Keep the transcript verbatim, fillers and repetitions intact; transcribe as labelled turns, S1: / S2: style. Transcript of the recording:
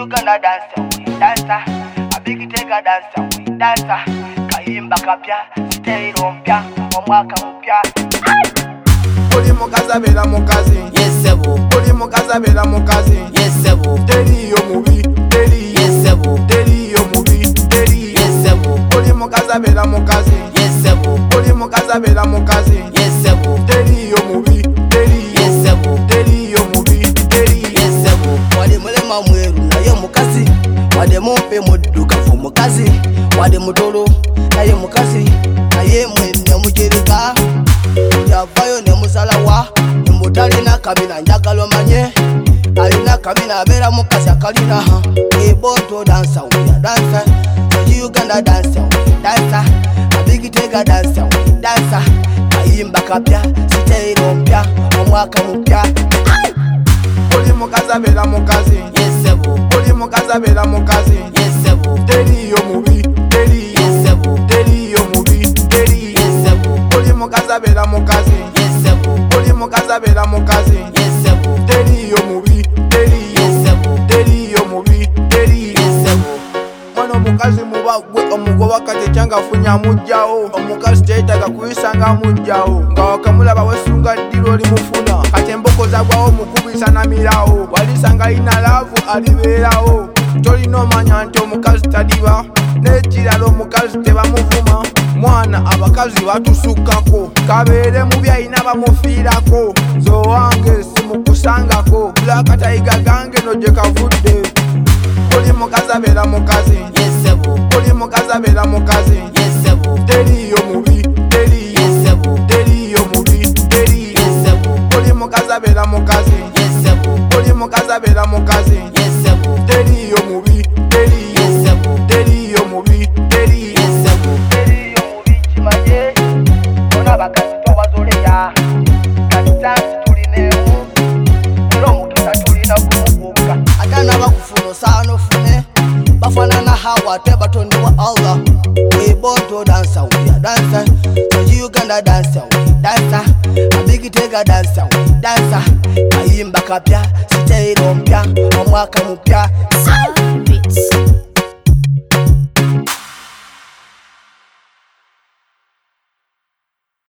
S1: Uganda dancer, dancer, a big tega dancer, dancer, kayimba kapya, stereo mpya, omwaka mpya.
S2: Oli mukazi bela mukazi,
S3: yes sebo.
S2: Oli mukazi bela mukazi,
S3: yes sebo.
S2: Teriyo mubi, teriyo,
S3: yes sebo.
S2: Teriyo mubi, teriyo,
S3: yes sebo.
S2: Oli mukazi bela mukazi,
S3: yes sebo.
S2: Oli mukazi bela mukazi,
S3: yes sebo.
S2: Teriyo mubi, teriyo,
S3: yes sebo.
S2: Teriyo mubi, teriyo,
S3: yes sebo.
S4: Wade mulema mweru naye mukazi, wade mumpe muddukavu mukazi, wade mudolo naye mukazi, naye mwenne mujereka. Yavayo ne musalawa, mbutalina kabina njagala omanye, alina kabina abeera mukazi akalina ha. Eboto dansa uya dansa, soji Uganda dansa uya dansa, abigi tega dansa uya dansa, kayimba kapya, siteiro mpya, omwaka mpya.
S2: Oli mukazi bela mukazi,
S3: yes sebo.
S2: Oli mukazi bela mukazi,
S3: yes sebo.
S2: Teriyo mubi, teriyo,
S3: yes sebo.
S2: Teriyo mubi, teriyo,
S3: yes sebo.
S2: Oli mukazi bela mukazi,
S3: yes sebo.
S2: Oli mukazi bela mukazi,
S3: yes sebo.
S2: Teriyo mubi, teriyo,
S3: yes sebo.
S2: Teriyo mubi, teriyo,
S3: yes sebo.
S2: Mwana omukazi mubagwe omugoba kati kyanga funya mujjawo, omukazi teetaga kuyisanga mujjawo, nga wakamulaba wesunga ddiro olimufuna, kati emboko zagwawo mukubisa namirawo, walisanga ina laavu alibeerawo, tolina omanya nti omukazi tadiba, n'ekirala omukazi tebamuvuma, mwana abakazi batusukkako, kabeere mubi ayina bamufiirako, nze owange simukusangako, bulakatayiga gange no gye kavudde. Oli mukazi abeera mukazi,
S3: yes sebo.
S2: Oli mukazi abeera mukazi,
S3: yes sebo.
S2: teriyo mubi, teriyo,
S3: yes sebo.
S2: Teriyo mubi, teriyo,
S3: yes sebo.
S2: Oli mukazi abeera mukazi,
S3: yes sebo.
S2: Oli mukazi abeera mukazi,
S3: yes sebo.
S2: teriyo mubi, teriyo,
S3: yes sebo.
S2: Teriyo mubi, teriyo,
S3: yes sebo.
S1: Teriyo mubi kimanye, bona bakazi tobazoleya, kati dansi tulineemu, era omukisa tulina kumubuuka.
S4: Atana bakufuna osana ofune, bafanana hawa ate batonde wa Allah. Eboto dansa uya dansa, soji Uganda dansa uya dansa, abigi tega dansa uya dansa, kayimba kapya, siteiro mpya, omwaka mpya.
S5: Beats.